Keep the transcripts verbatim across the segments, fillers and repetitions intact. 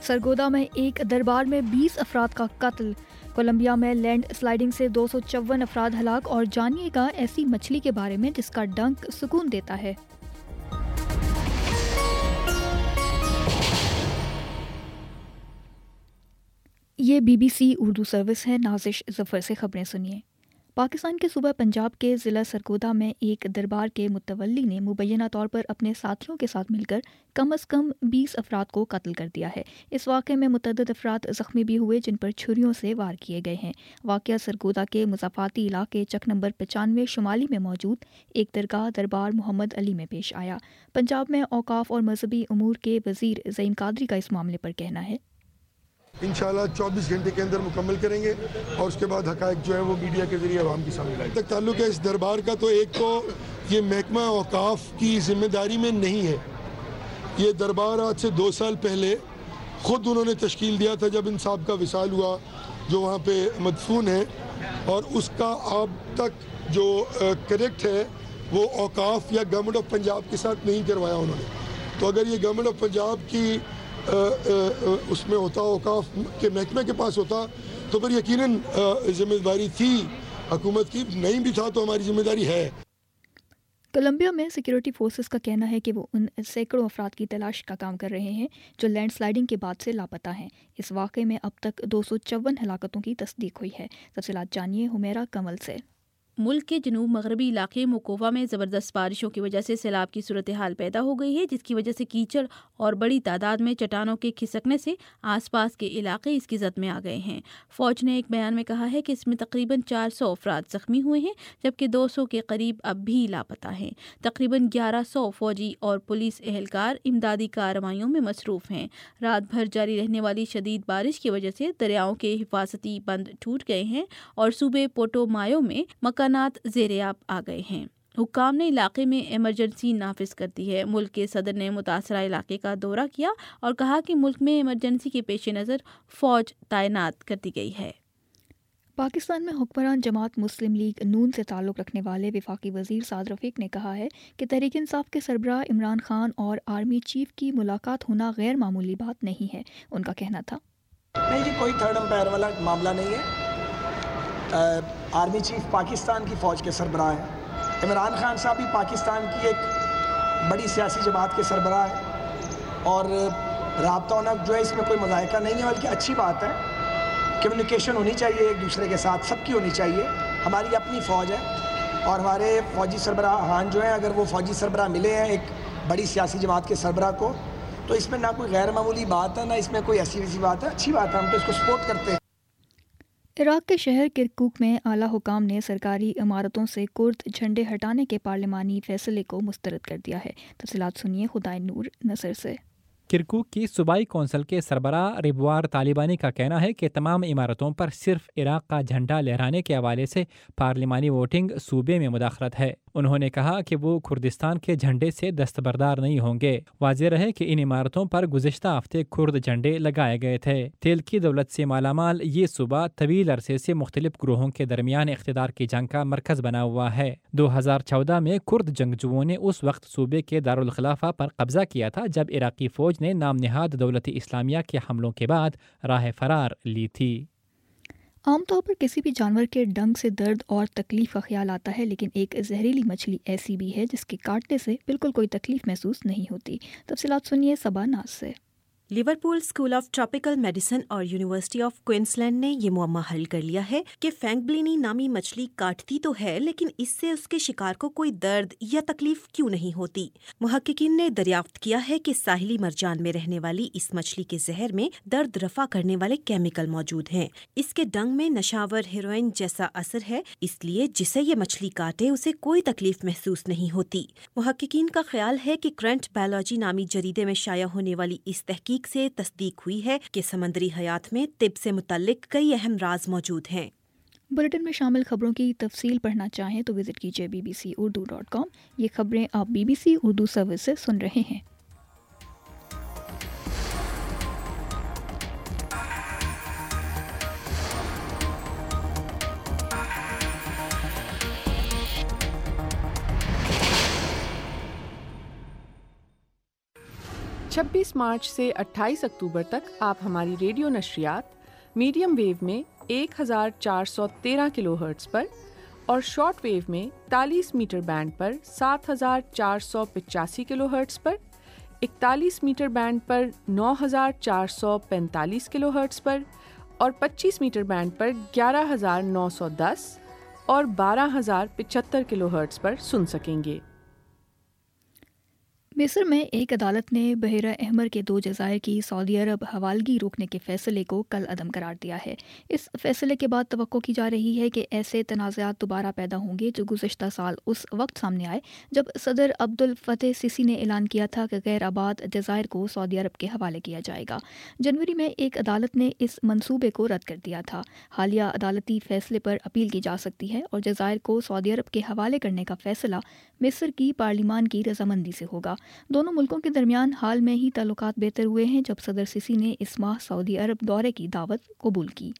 سرگودا میں ایک دربار میں بیس افراد کا قتل۔ کولمبیا میں لینڈ سلائیڈنگ سے دو سو چون افراد ہلاک، اور جانیے گا ایسی مچھلی کے بارے میں جس کا ڈنک سکون دیتا ہے۔ یہ B B C Urdu service ہے۔ نازش ظفر سے خبریں سنیے۔ پاکستان کے صوبہ پنجاب کے ضلع سرگودا میں ایک دربار کے متولی نے مبینہ طور پر اپنے ساتھیوں کے ساتھ مل کر کم از کم بیس افراد کو قتل کر دیا ہے۔ اس واقعے میں متعدد افراد زخمی بھی ہوئے جن پر چھریوں سے وار کیے گئے ہیں۔ واقعہ سرگودا کے مضافاتی علاقے چک نمبر پچانوے شمالی میں موجود ایک درگاہ دربار محمد علی میں پیش آیا۔ پنجاب میں اوقاف اور مذہبی امور کے وزیر زعیم قادری کا اس معاملے پر کہنا ہے، انشاءاللہ چوبیس گھنٹے کے اندر مکمل کریں گے اور اس کے بعد حقائق جو ہے وہ میڈیا کے ذریعے عوام کے سامنے لائیں گے۔ تک تعلق ہے اس دربار کا، تو ایک تو یہ محکمہ اوقاف کی ذمہ داری میں نہیں ہے۔ یہ دربار آج سے دو سال پہلے خود انہوں نے تشکیل دیا تھا جب ان صاحب کا وصال ہوا جو وہاں پہ مدفون ہے، اور اس کا اب تک جو کریکٹ ہے وہ اوقاف یا گورنمنٹ آف پنجاب کے ساتھ نہیں کروایا انہوں نے۔ تو اگر یہ گورنمنٹ آف پنجاب کی آ, آ, آ, اس میں ہوتا، اوقاف کے محکمے کے پاس ہوتا، تو پھر یقیناً ذمہ داری تھی حکومت کی، نہیں بھی تھا تو ہماری ذمہ داری ہے۔ کولمبیا میں سیکیورٹی فورسز کا کہنا ہے کہ وہ ان سینکڑوں افراد کی تلاش کا کام کر رہے ہیں جو لینڈ سلائیڈنگ کے بعد سے لاپتہ ہیں۔ اس واقعے میں اب تک دو سو چون ہلاکتوں کی تصدیق ہوئی ہے۔ تفصیلات جانیے حمیرہ کمل سے۔ ملک کے جنوب مغربی علاقے موکووا میں زبردست بارشوں کی وجہ سے سیلاب کی صورتحال پیدا ہو گئی ہے، جس کی وجہ سے کیچڑ اور بڑی تعداد میں چٹانوں کے کھسکنے سے آس پاس کے علاقے اس کی زد میں آ گئے ہیں۔ فوج نے ایک بیان میں کہا ہے کہ اس میں تقریباً چار سو افراد زخمی ہوئے ہیں، جبکہ دو سو کے قریب اب بھی لاپتہ ہیں۔ تقریباً گیارہ سو فوجی اور پولیس اہلکار امدادی کارروائیوں میں مصروف ہیں۔ رات بھر جاری رہنے والی شدید بارش کی وجہ سے دریاؤں کے حفاظتی بند ٹوٹ گئے ہیں اور صوبے پوٹو مایو میں مکانات زیریاب آ گئے ہیں۔ حکام نے علاقے میں ایمرجنسی نافذ کر دی ہے۔ ملک کے صدر نے متاثرہ علاقے کا دورہ کیا اور کہا کہ ملک میں ایمرجنسی کے پیش نظر فوج تعینات کر دی گئی ہے۔ پاکستان میں حکمران جماعت مسلم لیگ نون سے تعلق رکھنے والے وفاقی وزیر سعد رفیق نے کہا ہے کہ تحریک انصاف کے سربراہ عمران خان اور آرمی چیف کی ملاقات ہونا غیر معمولی بات نہیں ہے۔ ان کا کہنا تھا، نہیں جی، کوئی تھرڈ امپائر والا معاملہ نہیں ہے۔ آرمی چیف پاکستان کی فوج کے سربراہ ہیں، عمران خان صاحب بھی پاکستان کی ایک بڑی سیاسی جماعت کے سربراہ ہیں، اور رابطہ ہونا جو ہے اس میں کوئی مذائقہ نہیں ہے، بلکہ اچھی بات ہے۔ کمیونیکیشن ہونی چاہیے ایک دوسرے کے ساتھ، سب کی ہونی چاہیے۔ ہماری اپنی فوج ہے اور ہمارے فوجی سربراہان جو ہیں، اگر وہ فوجی سربراہ ملے ہیں ایک بڑی سیاسی جماعت کے سربراہ کو، تو اس میں نہ کوئی غیر معمولی بات ہے، نہ اس میں کوئی ایسی ویسی بات ہے، اچھی بات ہے، ہم تو اس کو سپورٹ کرتے ہیں۔ عراق کے شہر کرکوک میں اعلیٰ حکام نے سرکاری عمارتوں سے کرد جھنڈے ہٹانے کے پارلیمانی فیصلے کو مسترد کر دیا ہے۔ تفصیلات سنیے خدائے نور نصر سے۔ کرکوک کی صوبائی کونسل کے سربراہ ربوار طالبانی کا کہنا ہے کہ تمام عمارتوں پر صرف عراق کا جھنڈا لہرانے کے حوالے سے پارلیمانی ووٹنگ صوبے میں مداخلت ہے۔ انہوں نے کہا کہ وہ کردستان کے جھنڈے سے دستبردار نہیں ہوں گے۔ واضح رہے کہ ان عمارتوں پر گزشتہ ہفتے کرد جھنڈے لگائے گئے تھے۔ تیل کی دولت سے مالا مال یہ صوبہ طویل عرصے سے مختلف گروہوں کے درمیان اقتدار کی جنگ کا مرکز بنا ہوا ہے۔ دو ہزار چودہ میں کرد جنگجوؤں نے اس وقت صوبے کے دارالخلافہ پر قبضہ کیا تھا جب عراقی فوج نے نام نہاد دولت اسلامیہ کے حملوں کے بعد راہ فرار لی تھی۔ عام طور پر کسی بھی جانور کے ڈنگ سے درد اور تکلیف کا خیال آتا ہے، لیکن ایک زہریلی مچھلی ایسی بھی ہے جس کے کاٹنے سے بالکل کوئی تکلیف محسوس نہیں ہوتی۔ تفصیلات سنیے صبا ناز سے۔ Liverpool school of tropical medicine اور یونیورسٹی آف کوئنسلینڈ نے یہ معمہ حل کر لیا ہے کہ فینگبلینی نامی مچھلی کاٹتی تو ہے، لیکن اس سے اس کے شکار کو کوئی درد یا تکلیف کیوں نہیں ہوتی۔ محققین نے دریافت کیا ہے کہ ساحلی مرجان میں رہنے والی اس مچھلی کے زہر میں درد رفع کرنے والے کیمیکل موجود ہیں۔ اس کے ڈنگ میں نشاور ہیروئن جیسا اثر ہے، اس لیے جسے یہ مچھلی کاٹے اسے کوئی تکلیف محسوس نہیں ہوتی۔ محققین کا خیال ہے کہ کرنٹ بایولوجی نامی جریدے میں شائع ہونے والی اس تحقیق سے تصدیق ہوئی ہے کہ سمندری حیات میں طب سے متعلق کئی اہم راز موجود ہیں۔ بلیٹن میں شامل خبروں کی تفصیل پڑھنا چاہیں تو وزٹ کیجیے B B C Urdu dot com. یہ خبریں آپ B B C Urdu service سے سن رہے ہیں۔ چھبیس مارچ سے اٹھائیس اکتوبر تک آپ ہماری ریڈیو نشریات میڈیم ویو میں ایک ہزار چار سو تیرہ کلو ہرٹز پر اور شارٹ ویو میں اکتالیس میٹر بینڈ پر سات ہزار چار سو پچاسی کلو ہرٹز پر، اکتالیس میٹر بینڈ پر نو ہزار چار سو پینتالیس کلو ہرٹز پر اور پچیس میٹر بینڈ پر گیارہ ہزار نو سو دس اور بارہ ہزار پچہتر کلو ہرٹز پر سن سکیں گے۔ مصر میں ایک عدالت نے بحیرہ احمر کے دو جزائر کی سعودی عرب حوالگی روکنے کے فیصلے کو کل عدم قرار دیا ہے۔ اس فیصلے کے بعد توقع کی جا رہی ہے کہ ایسے تنازعات دوبارہ پیدا ہوں گے جو گزشتہ سال اس وقت سامنے آئے جب صدر عبد الفتح سیسی نے اعلان کیا تھا کہ غیر آباد جزائر کو سعودی عرب کے حوالے کیا جائے گا۔ جنوری میں ایک عدالت نے اس منصوبے کو رد کر دیا تھا۔ حالیہ عدالتی فیصلے پر اپیل کی جا سکتی ہے اور جزائر کو سعودی عرب کے حوالے کرنے کا فیصلہ مصر کی پارلیمان کی رضامندی سے ہوگا۔ دونوں ملکوں کے درمیان حال میں ہی تعلقات بہتر ہوئے ہیں جب صدر سیسی نے اس ماہ سعودی عرب دورے کی دعوت قبول کی۔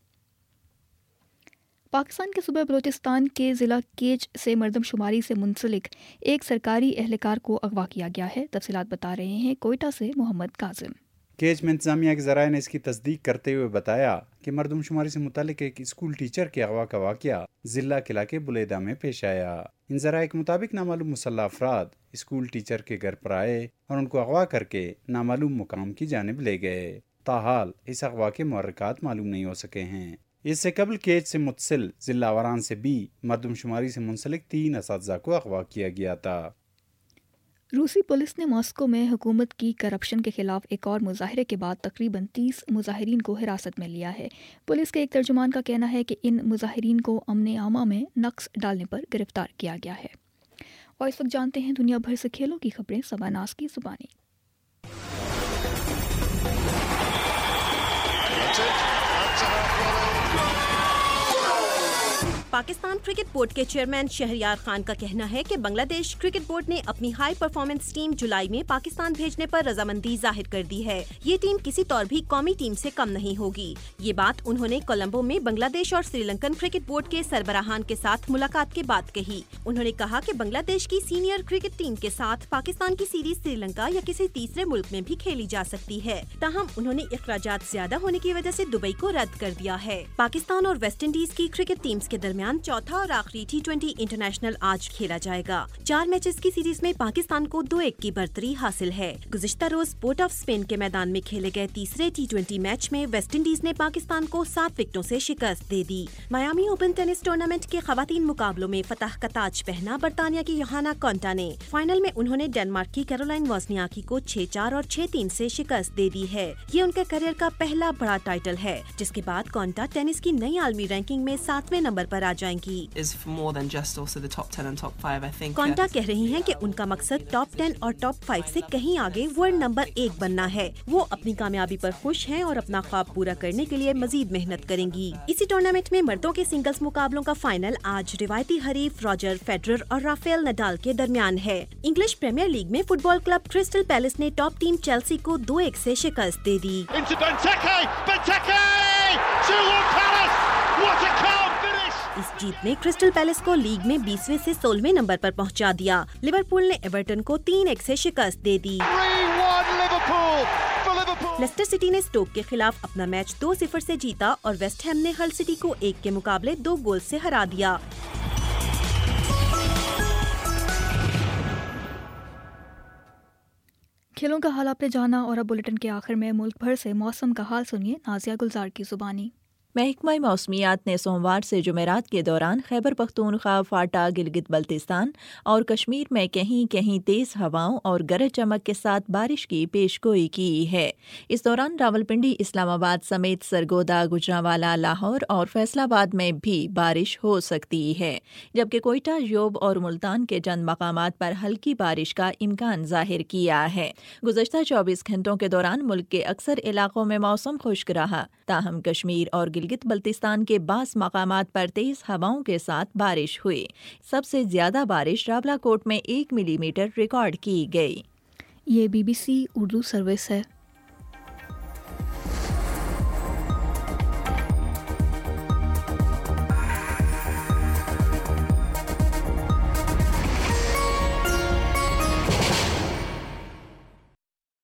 پاکستان کے صوبہ بلوچستان کے ضلع کیچ سے مردم شماری سے منسلک ایک سرکاری اہلکار کو اغوا کیا گیا ہے۔ تفصیلات بتا رہے ہیں کوئٹہ سے محمد کاظم۔ کیچ میں انتظامیہ کے ذرائع نے اس کی تصدیق کرتے ہوئے بتایا کہ مردم شماری سے متعلق ایک اسکول ٹیچر کے اغوا کا واقعہ ضلع قلعہ کے بلیدہ میں پیش آیا۔ ان ذرائع کے مطابق نامعلوم مسلح افراد اسکول ٹیچر کے گھر پر آئے اور ان کو اغوا کر کے نامعلوم مقام کی جانب لے گئے۔ تاحال اس اغوا کے محرکات معلوم نہیں ہو سکے ہیں۔ اس سے قبل کیچ سے متصل ضلع آوران سے بھی مردم شماری سے منسلک تین اساتذہ کو اغوا کیا گیا تھا۔ روسی پولیس نے ماسکو میں حکومت کی کرپشن کے خلاف ایک اور مظاہرے کے بعد تقریباً تیس مظاہرین کو حراست میں لیا ہے۔ پولیس کے ایک ترجمان کا کہنا ہے کہ ان مظاہرین کو امن عامہ میں نقص ڈالنے پر گرفتار کیا گیا ہے۔ اور اس وقت جانتے ہیں دنیا بھر سے کھیلوں کی خبریں صبا ناز کی زبانی۔ پاکستان کرکٹ بورڈ کے چیئرمین شہریار خان کا کہنا ہے کہ بنگلہ دیش کرکٹ بورڈ نے اپنی ہائی پرفارمنس ٹیم جولائی میں پاکستان بھیجنے پر رضامندی ظاہر کر دی ہے۔ یہ ٹیم کسی طور بھی قومی ٹیم سے کم نہیں ہوگی۔ یہ بات انہوں نے کولمبو میں بنگلہ دیش اور سری لنکن کرکٹ بورڈ کے سربراہان کے ساتھ ملاقات کے بعد کہی۔ انہوں نے کہا کہ بنگلہ دیش کی سینئر کرکٹ ٹیم کے ساتھ پاکستان کی سیریز سری لنکا یا کسی تیسرے ملک میں بھی کھیلی جا سکتی ہے، تاہم انہوں نے اخراجات زیادہ ہونے کی وجہ سے دبئی کو رد کر دیا ہے۔ پاکستان اور ویسٹ انڈیز کی کرکٹ ٹیمز کے درمیان چوتھا اور آخری ٹی ٹوینٹی انٹرنیشنل آج کھیلا جائے گا۔ چار میچز کی سیریز میں پاکستان کو دو ایک کی برتری حاصل ہے۔ گزشتہ روز پورٹ آف اسپین کے میدان میں کھیلے گئے تیسرے ٹی ٹوینٹی میچ میں ویسٹ انڈیز نے پاکستان کو سات وکٹوں سے شکست دے دی۔ میامی اوپن ٹینس ٹورنامنٹ کے خواتین مقابلوں میں فتح کا تاج پہنا برطانیہ کی یوہانا کونٹا نے۔ فائنل میں انہوں نے ڈنمارک کی کیرولائن وازنیاکی کو چھ چار اور چھ تین سے شکست دے دی ہے۔ یہ ان کے کیریئر کا پہلا بڑا ٹائٹل ہے، جس کے بعد کونٹا ٹینس کی نئی عالمی رینکنگ میں ساتویں نمبر پر آ جائیں گی۔ کونٹا کہہ رہی ہیں کہ ان کا مقصد ٹاپ ٹین اور ٹاپ فائیو سے کہیں آگے ورلڈ نمبر ایک بننا ہے۔ وہ اپنی کامیابی پر خوش ہیں اور اپنا خواب پورا کرنے کے لیے مزید محنت کریں گی۔ اسی ٹورنامنٹ میں مردوں کے سنگلز مقابلوں کا فائنل آج روایتی حریف راجر فیڈرر اور رافیل نڈال کے درمیان ہے۔ انگلش پریمیئر لیگ میں football club Crystal Palace نے ٹاپ ٹیم چیلسی کو دو ایک سے شکست دے دی۔ اس جیت نے کرسٹل پیلس کو لیگ میں بیسویں سے سولہویں نمبر پر پہنچا دیا۔ لیورپول نے ایورٹن کو تین ایک سے شکست دے دی۔ لیسٹر سٹی نے اسٹوک کے خلاف اپنا میچ دو صفر سے جیتا اور ویسٹ ہیم نے ہل سٹی کو ایک کے مقابلے دو گول سے ہرا دیا۔ کھیلوں کا حال آپ نے جانا اور اب بلیٹن کے آخر میں ملک بھر سے موسم کا حال سنیے نازیہ گلزار کی زبانی۔ محکمہ موسمیات نے سوموار سے جمعرات کے دوران خیبر پختونخوا، فاٹا، گلگت بلتستان اور کشمیر میں کہیں کہیں تیز ہواؤں اور گرج چمک کے ساتھ بارش کی پیش گوئی کی ہے۔ اس دوران راولپنڈی، اسلام آباد سمیت سرگودا، گجرانوالہ، لاہور اور فیصل آباد میں بھی بارش ہو سکتی ہے، جبکہ کوئٹہ، یوب اور ملتان کے چند مقامات پر ہلکی بارش کا امکان ظاہر کیا ہے۔ گزشتہ چوبیس گھنٹوں کے دوران ملک کے اکثر علاقوں میں موسم خشک رہا، تاہم کشمیر اور گلگت بلتستان کے بعض مقامات پر تیز ہواؤں کے ساتھ بارش ہوئی۔ سب سے زیادہ بارش راولا کوٹ میں ایک ملی میٹر ریکارڈ کی گئی۔ یہ B B C Urdu service ہے۔